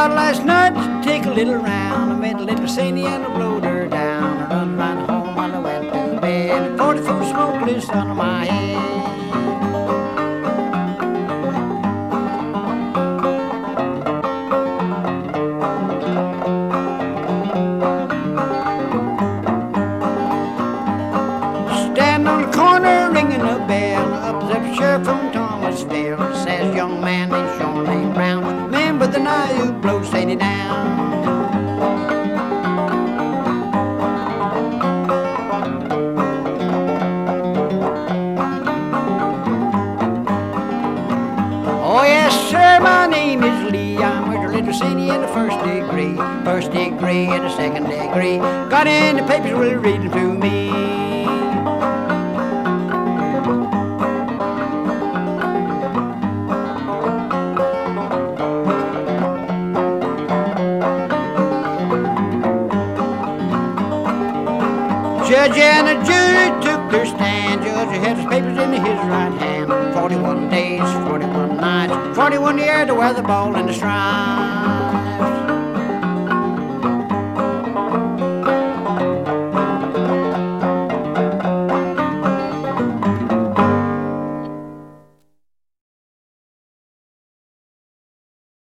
out last night to take a little round. I met a little Sadie and I blowed her down. I run right home while I went to bed. 40-foot smoke loose under my head. Stand on the corner ringing a bell. Up is the sheriff from Thomasville. Says, young man, they sure ain't round. Remember the night you blow Sadie down. Oh yes, sir, my name is Lee. I'm with a little Sadie in the first degree and the second degree. Got in the papers, really reading through me. Judge and the jury took their stand. Judge had his papers in his right hand. 41 days, 41 nights, 41 years to wear the ball in the shrine.